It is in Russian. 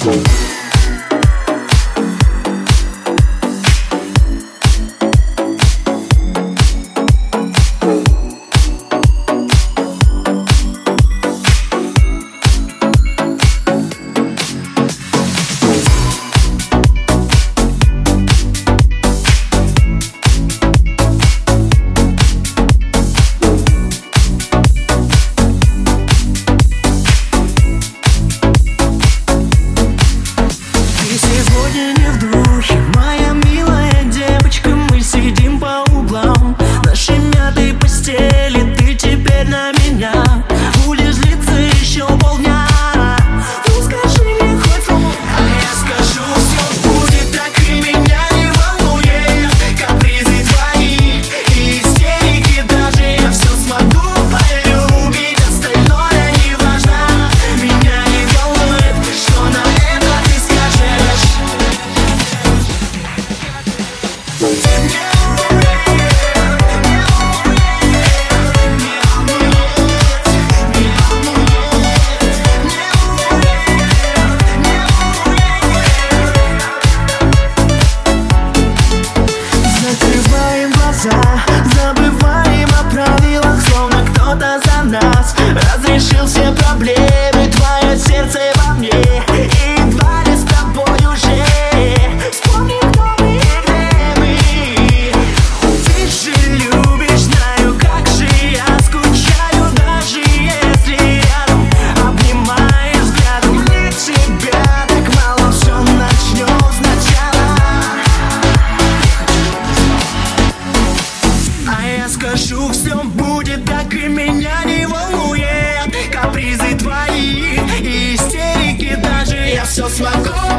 Забываем о правилах, словно кто-то за нас разрешил все проблемы. Твое сердце во мне, и едва ли с тобой уже. Вспомни, кто мы и где мы. Ты же любишь, знаю, как же я скучаю, даже если рядом обнимаешь взглядом. Мне тебя так мало, все начнем сначала. А я скажу, все будет так, и меня не волнует капризы твои и истерики, даже я все смогу.